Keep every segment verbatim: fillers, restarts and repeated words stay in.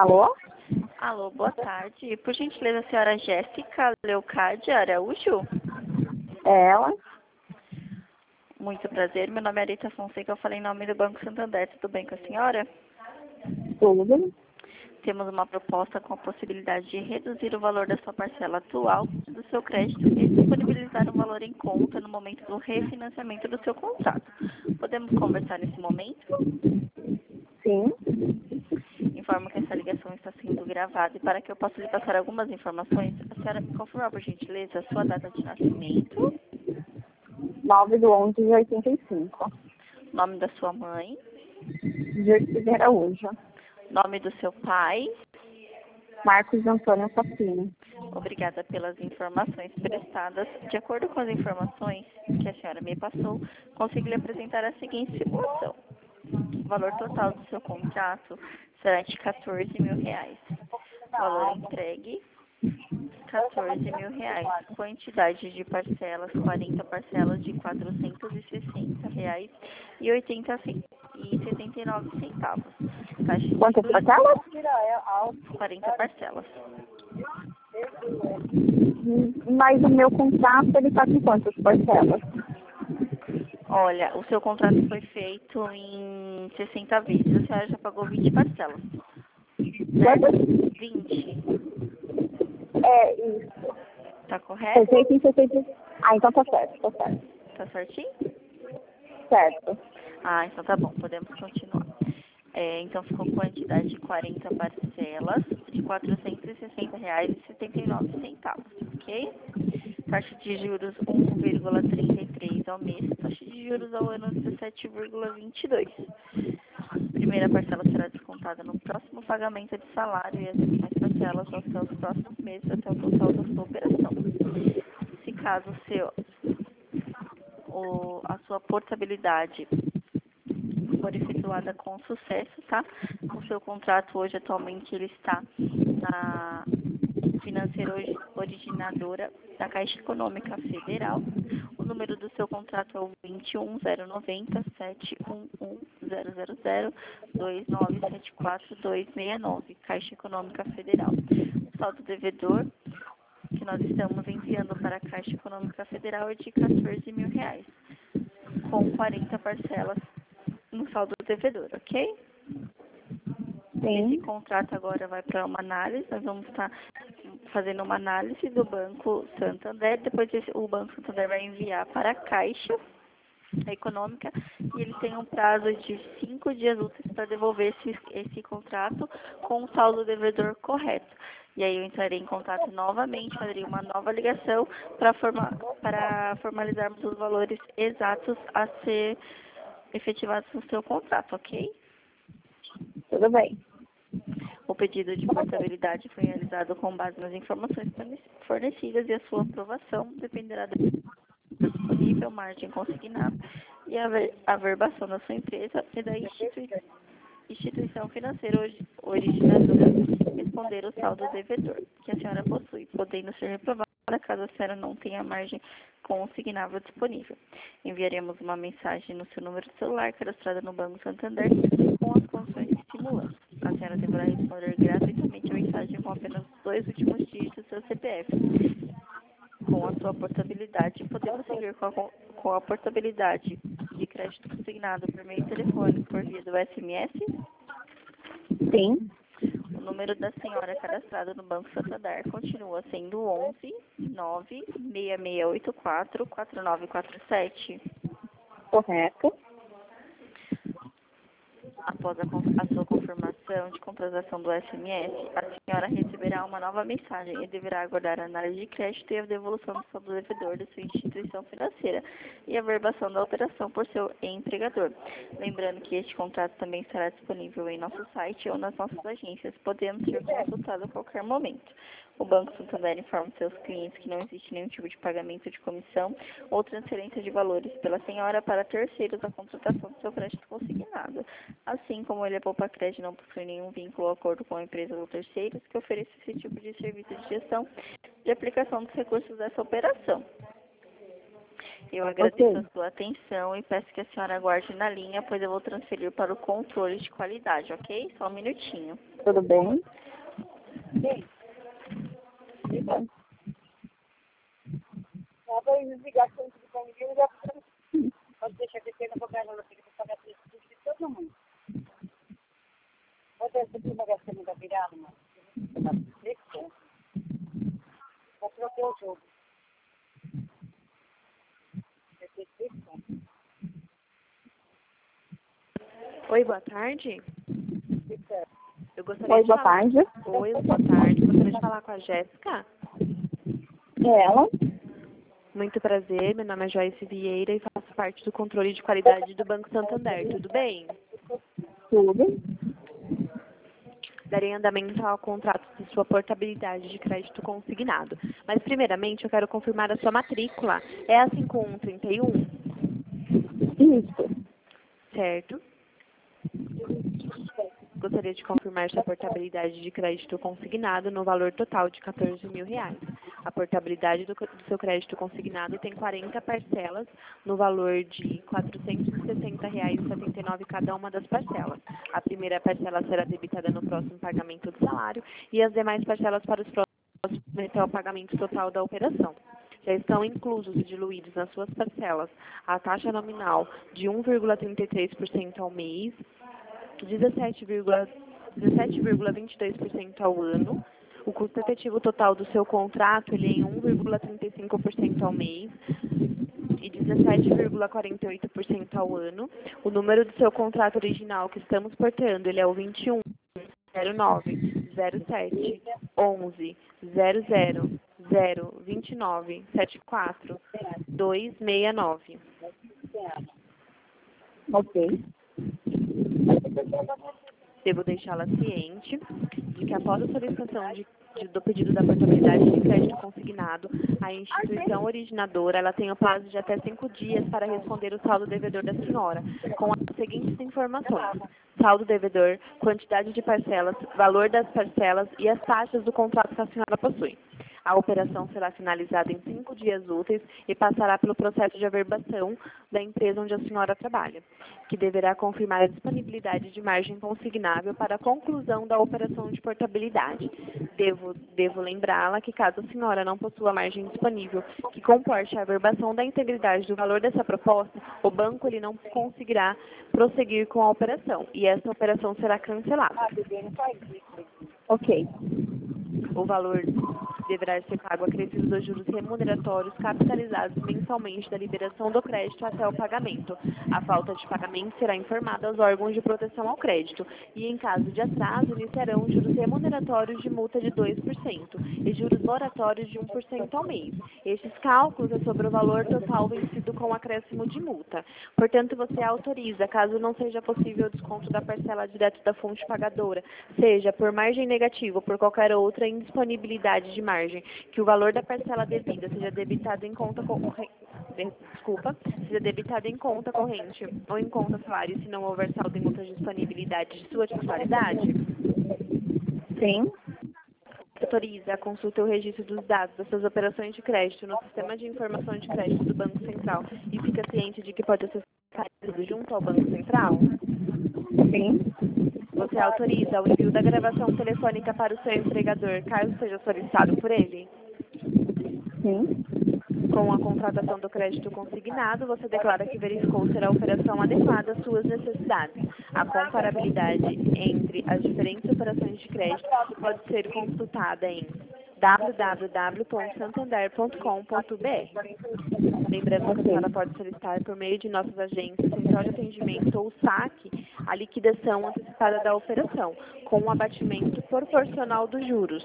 Alô? Alô, boa tarde. Por gentileza, a senhora Jéssica Leocádia Araújo? É ela? Muito prazer, meu nome é Arita Fonseca, eu falei em nome do Banco Santander, tudo bem com a senhora? Tudo. Temos uma proposta com a possibilidade de reduzir o valor da sua parcela atual do seu crédito e disponibilizar um valor em conta no momento do refinanciamento do seu contrato. Podemos conversar nesse momento? Sim. Informo que essa ligação está sendo gravada e para que eu possa lhe passar algumas informações, a senhora me confirmar, por gentileza, a sua data de nascimento, nove do onze de oitenta e cinco. nome da sua mãe, Júlio de Araújo. nome do seu pai. Marcos Antônio Sapini. Obrigada pelas informações prestadas. De acordo com as informações que a senhora me passou, consigo lhe apresentar a seguinte simulação. O valor total do seu contrato será de quatorze mil reais. Valor entregue, quatorze mil reais. Quantidade de parcelas, quarenta parcelas de quatrocentos e sessenta reais e oitenta e setenta e nove centavos. Taxa de Quantas juros, parcelas? quarenta parcelas. Mas o meu contrato, ele está com quantas parcelas? Olha, o seu contrato foi feito em sessenta vezes. A senhora já pagou vinte parcelas. Quantas? vinte. É isso. Tá correto? sessenta e sessenta. Ah, então tá certo, tá certo. Tá certinho? Certo. Ah, então tá bom. Podemos continuar. É, então ficou quantidade de quarenta parcelas de quatrocentos e sessenta reais e setenta e nove centavos, ok? Taxa de juros um vírgula trinta e três ao mês, taxa de juros ao ano dezessete vírgula vinte e dois. Primeira parcela será descontada no próximo pagamento de salário e as demais parcelas aos seus próximos meses até o total da sua operação. Se caso o seu, o, a sua portabilidade for efetuada com sucesso, tá? O seu contrato hoje, atualmente, ele está na financeira originadora da Caixa Econômica Federal. O número do seu contrato é o vinte e um zero noventa, sete um um zero zero zero, dois nove sete quatro dois seis nove, Caixa Econômica Federal. O saldo devedor que nós estamos enviando para a Caixa Econômica Federal é de quatorze mil reais, com quarenta parcelas no saldo devedor, ok? Sim. Esse contrato agora vai para uma análise, nós vamos estar fazendo uma análise do Banco Santander, depois esse, o Banco Santander vai enviar para a Caixa Econômica e ele tem um prazo de cinco dias úteis para devolver esse, esse contrato com o saldo devedor correto. E aí eu entrarei em contato novamente, faria uma nova ligação para forma, para formalizarmos os valores exatos a ser efetivados no seu contrato, ok? Tudo bem. O pedido de portabilidade foi realizado com base nas informações fornecidas e a sua aprovação dependerá do disponível, margem consignada e a averbação da sua empresa e da institui instituição financeira originadora responder o saldo devedor que a senhora possui, podendo ser reprovada caso a senhora não tenha margem consignável disponível. Enviaremos uma mensagem no seu número de celular cadastrada no Banco Santander com as condições que simulamos. A senhora deverá responder gratuitamente a mensagem com apenas os dois últimos dígitos do seu C P F. Com a sua portabilidade, podemos seguir com a, com a portabilidade de crédito consignado por meio telefônico por via do S M S? Sim. O número da senhora cadastrado no Banco Santander continua sendo onze nove seis seis oito quatro quatro nove quatro sete. Correto. Após a, a sua confirmação de comprovação do S M S, a senhora receberá uma nova mensagem e deverá aguardar a análise de crédito e a devolução do saldo devedor da sua instituição financeira e a verbação da operação por seu empregador. Lembrando que este contrato também estará disponível em nosso site ou nas nossas agências, podendo ser consultado a qualquer momento. O Banco Santander informa seus clientes que não existe nenhum tipo de pagamento de comissão ou transferência de valores pela senhora para terceiros a contratação do seu crédito consignado. Assim como ele, a Poupa Crédito, não possui nenhum vínculo ou acordo com empresas ou terceiros que ofereça esse tipo de serviço de gestão de aplicação dos recursos dessa operação. Eu agradeço Ok. a sua atenção e peço que a senhora aguarde na linha, pois eu vou transferir para o controle de qualidade, ok? Só um minutinho. Tudo bem? Sim. Obrigada. Pode deixar que tenha uma bagagem que você paga preço de todo mundo. Pode ser que uma gastando da virada, mano. Vou trocar o jogo. Oi, boa tarde. Eu gostaria Oi, de boa falar. tarde. Oi, boa tarde. Gostaria de falar com a Jéssica. É ela? Muito prazer, meu nome é Joyce Vieira e faço parte do controle de qualidade do Banco Santander. Tudo bem? Tudo. Darei andamento ao contrato de sua portabilidade de crédito consignado. Mas, primeiramente, eu quero confirmar a sua matrícula. É a cinco um três um, Isso. certo? Gostaria de confirmar sua portabilidade de crédito consignado no valor total de quatorze mil reais. A portabilidade do, do seu crédito consignado tem quarenta parcelas no valor de quatrocentos e sessenta reais e setenta e nove cada uma das parcelas. A primeira parcela será debitada no próximo pagamento do salário e as demais parcelas para os próximos até o pagamento total da operação. Já estão inclusos e diluídos nas suas parcelas a taxa nominal de um vírgula trinta e três por cento ao mês, dezessete vírgula vinte e dois por cento ao ano. O custo efetivo total do seu contrato ele é em um vírgula trinta e cinco por cento ao mês e dezessete vírgula quarenta e oito por cento ao ano. O número do seu contrato original que estamos portando ele é o vinte e um, zero nove, zero sete, onze, zero zero, zero, vinte e nove, setenta e quatro, duzentos e sessenta e nove. Ok. Devo deixá-la ciente de que após a solicitação de, de, do pedido da portabilidade de crédito consignado, a instituição originadora ela tem o prazo de até cinco dias para responder o saldo devedor da senhora, com as seguintes informações: saldo devedor, quantidade de parcelas, valor das parcelas e as taxas do contrato que a senhora possui. A operação será finalizada em cinco dias úteis e passará pelo processo de averbação da empresa onde a senhora trabalha, que deverá confirmar a disponibilidade de margem consignável para a conclusão da operação de portabilidade. Devo, devo lembrá-la que, caso a senhora não possua margem disponível que comporte a averbação da integridade do valor dessa proposta, o banco ele não conseguirá prosseguir com a operação e essa operação será cancelada. Ok. O valor deverá ser pago acrescido dos juros remuneratórios capitalizados mensalmente da liberação do crédito até o pagamento. A falta de pagamento será informada aos órgãos de proteção ao crédito e, em caso de atraso, iniciarão juros remuneratórios de multa de dois por cento e juros moratórios de um por cento ao mês. Estes cálculos é sobre o valor total vencido com acréscimo de multa. Portanto, você autoriza, caso não seja possível o desconto da parcela direto da fonte pagadora, seja por margem negativa ou por qualquer outra indisponibilidade de margem, que o valor da parcela devida seja debitado em conta corrente, desculpa, seja debitado em conta corrente ou em conta salário, se não houver saldo em outra disponibilidade de sua titularidade. Sim. Autoriza a consulta e o registro dos dados das suas operações de crédito no Sistema de Informação de Crédito do Banco Central e fica ciente de que pode acessar tudo junto ao Banco Central? Sim. Você autoriza o envio da gravação telefônica para o seu empregador, caso seja solicitado por ele? Sim. Com a contratação do crédito consignado, você declara que verificou ser a operação adequada às suas necessidades. A comparabilidade entre as diferentes operações de crédito pode ser consultada em w w w ponto santander ponto com ponto b r. Lembrando que a senhora pode solicitar por meio de nossas agências, central de atendimento ou saque, a liquidação antecipada da operação, com um abatimento proporcional dos juros.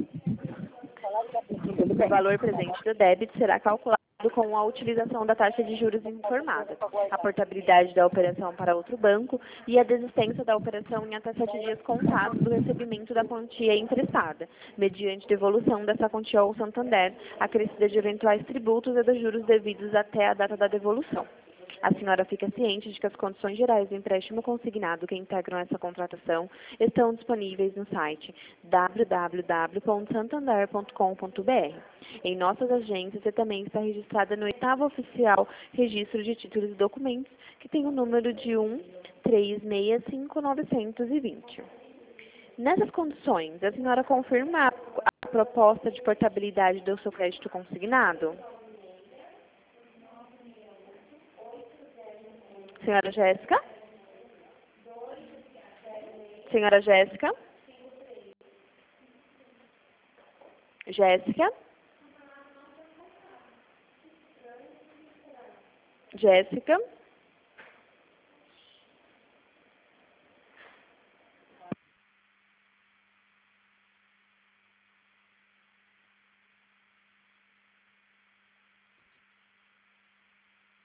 O valor presente do débito será calculado com a utilização da taxa de juros informada, a portabilidade da operação para outro banco e a desistência da operação em até sete dias contados do recebimento da quantia emprestada, mediante devolução dessa quantia ao Santander, acrescida de eventuais tributos e dos juros devidos até a data da devolução. A senhora fica ciente de que as condições gerais do empréstimo consignado que integram essa contratação estão disponíveis no site w w w ponto santander ponto com ponto b r. Em nossas agências e também está registrada no oitavo oficial registro de títulos e documentos, que tem o número de um três seis cinco nove dois zero. Nessas condições, a senhora confirma a, a proposta de portabilidade do seu crédito consignado? Senhora Jéssica? Senhora Jéssica? Jéssica? Jéssica?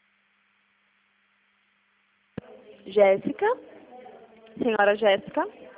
Jéssica? Senhora Jéssica?